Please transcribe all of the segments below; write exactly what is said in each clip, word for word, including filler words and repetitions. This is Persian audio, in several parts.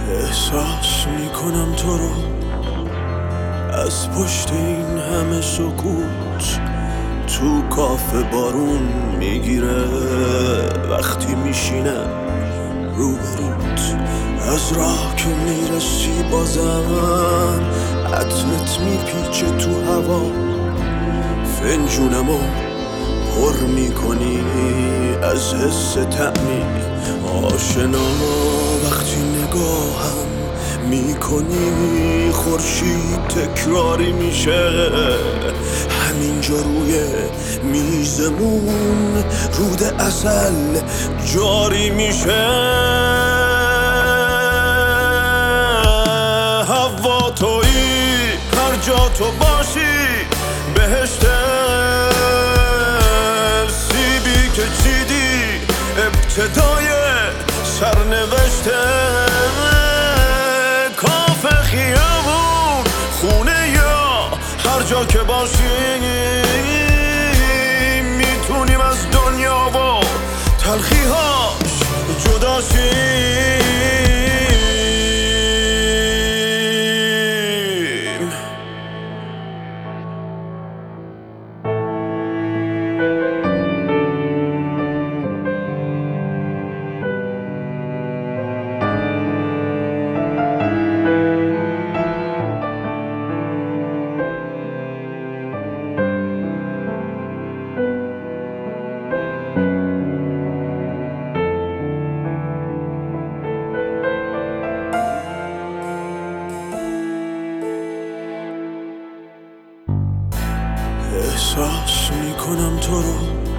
احساس میکنم تو رو از پشت این همه سکوت. تو کافه بارون میگیره وقتی میشینم روبروت. از راه که میرسی بازم عطرت میپیچه تو هوا. فنجونمو پر میکنی از حس طعمی آشنا. وقتی نگاهم میکنی خورشید تکراری میشه همینجا روی میزمون. رود عسل جاری میشه. هوا تویی هر جا تو باشی بهشت. سیبی که چیدی ابتدای سرنوشته. کافه خیابون خونه یا هر جا که باشی میتونیم از دنیا و تلخی‌هاش جدا شیم. احساس میکنم تو رو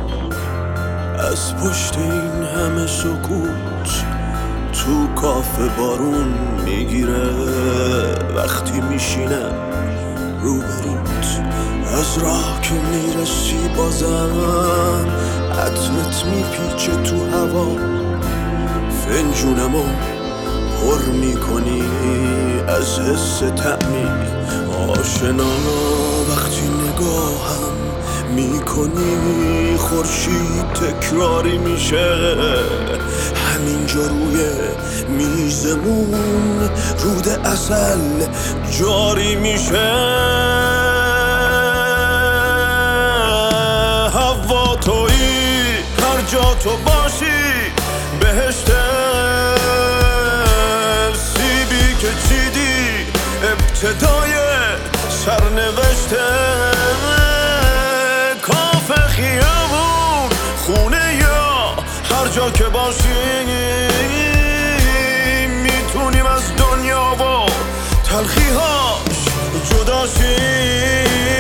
از پشت این همه سکوت. تو کافه بارون میگیره وقتی میشینم روبروت. از راه که میرسی بازم عطرت میپیچه تو هوا. فنجونمو پر میکنی از حس طعمی آشنا. وقتی نگاهم میکنی خورشید تکراری میشه همینجا روی میزمون. رود عسل جاری میشه. هوا تویی هر جا تو باشی بهشت. سیبی که چیدی ابتدای سرنوشته. کافه خیابون خونه یا هر جا که باشی میتونیم از دنیا و تلخی‌هاش جدا شیم.